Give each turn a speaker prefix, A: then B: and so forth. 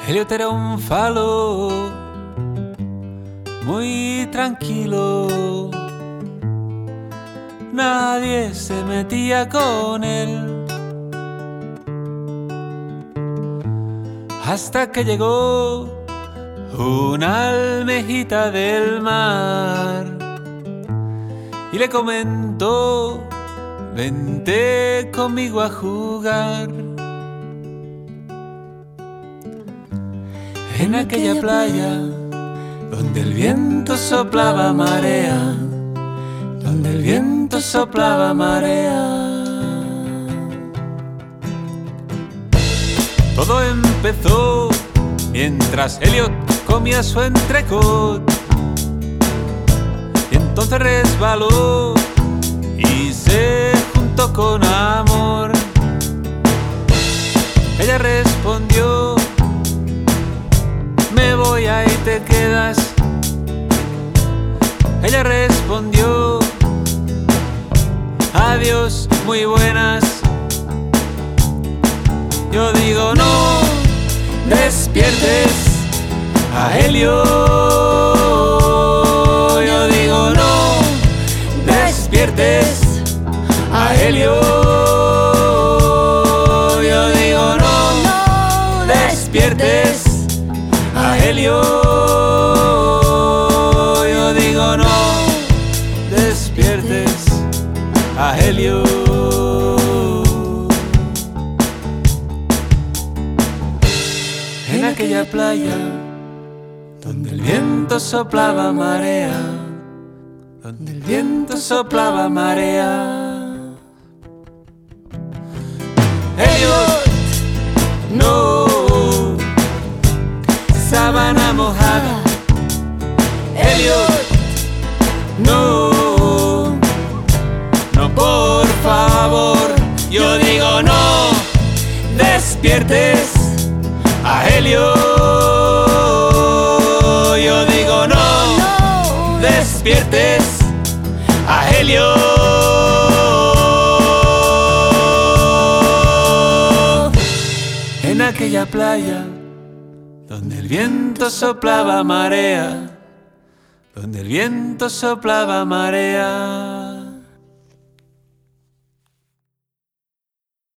A: Elliot era un falo muy tranquilo, nadie se metía con él, hasta que llegó una almejita del mar y le comentó: vente conmigo a jugar. En aquella playa donde el viento soplaba marea, donde el viento soplaba marea. Todo empezó mientras Elliot comía su entrecot, y entonces resbaló y se juntó con amor. Ella respondió: me voy, ahí te quedas. Ella respondió: adiós, muy buenas. Yo digo: no despiertes a Elliot. Yo digo: no despiertes a Elliot. Yo digo: no despiertes a Elliot. Yo digo: no despiertes a Elliot. En aquella playa donde el viento soplaba marea, donde el viento soplaba marea. Elliot, no, sábana mojada. Elliot, no, no, por favor. Yo digo: no despiertes a Elliot. Yo digo: no despiertes a Elliot. En aquella playa donde el viento soplaba marea, donde el viento soplaba marea.